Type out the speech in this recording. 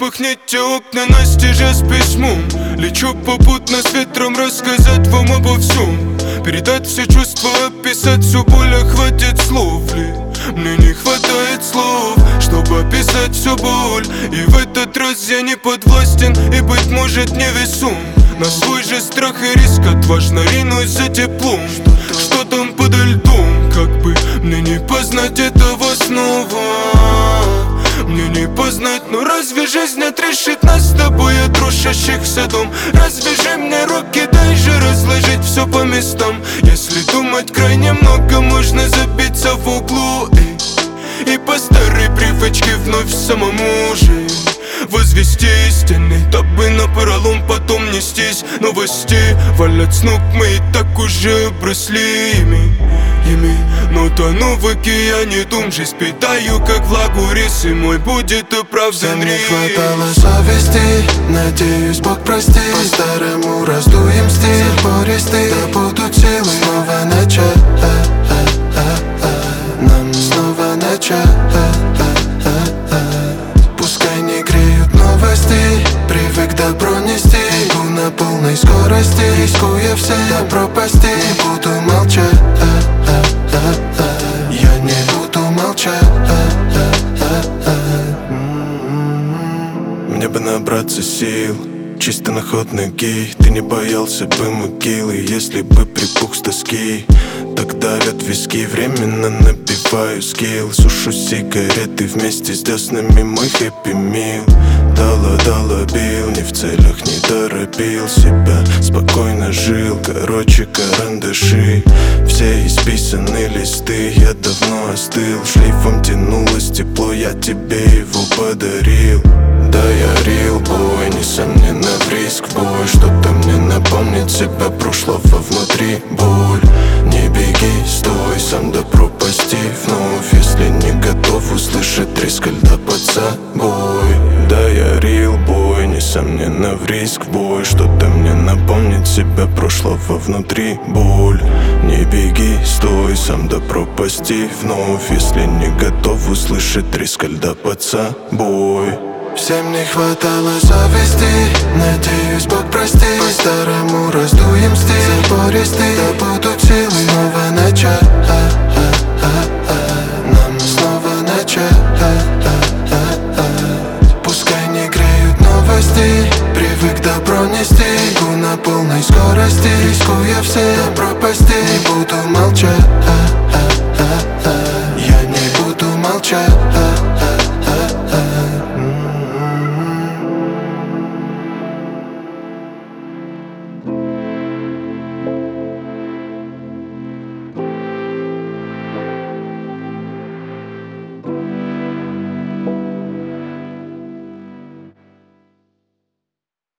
Распахните окна настежь с письмом. Лечу попутно с ветром рассказать вам обо всем. Передать все чувства, описать всю боль, а хватит слов ли? Мне не хватает слов, чтобы описать всю боль. И в этот раз я не подвластен и, быть может, невесом. На свой же страх и риск отважно ринусь за теплом. Что там подо льдом, как бы мне не познать этого снова. Мне не познать, но разве жизнь отрешит нас с тобой от рушащихся дом? Развяжи мне руки, дай же разложить все по местам. Если думать крайне много, можно забиться в углу и по старой привычке вновь самому же возвести стены, дабы напролом потом нестись. Новости валят с ног, мы и так уже обросли ими. Но тону в океане дум, жизнь питаю, как влагу рис, и мой будет оправдан риск. Не хватало совести, надеюсь, Бог простит. По-старому раздуем стиль, пористый, да будут силы. Снова начать, нам снова начать. Пускай не греют новости, привык добро нести. Иду на полной скорости, рискуя все до пропасти. Не буду молчать, я не буду молчать. Мне бы набраться сил, чисто на ход ноги. Ты не боялся бы могилы, если бы припух с тоски. Так давят виски, временно набиваю скилл. Сушу сигареты вместе с деснами, мой хэппи мил. Дала бил, не в целях не торопил себя. Спокойно жил, короче карандаши. Все исписаны листы, я давно остыл. Шлейфом тянулось тепло, я тебе его подарил. Да, я real boy, несомненно в риск бой. Что-то мне напомнит себя прошлого внутри. Боль, не беги, стой, сам до пропасти вновь. Если не готов услышать треск льда под собой. Да, я real boy, несомненно в риск бой. Что-то мне напомнит себя прошлого внутри. Боль, не беги, стой, сам до пропасти вновь. Если не готов услышать треск льда под собой. Всем не хватало совести, надеюсь, Бог простит. По-старому раздуем стиль, пористый, да будут силы. Снова начать, нам снова начать. Пускай не греют новости, привык добро нести. Иду на полной скорости, рискуя все до пропасти. Не буду молчать, я не буду молчать.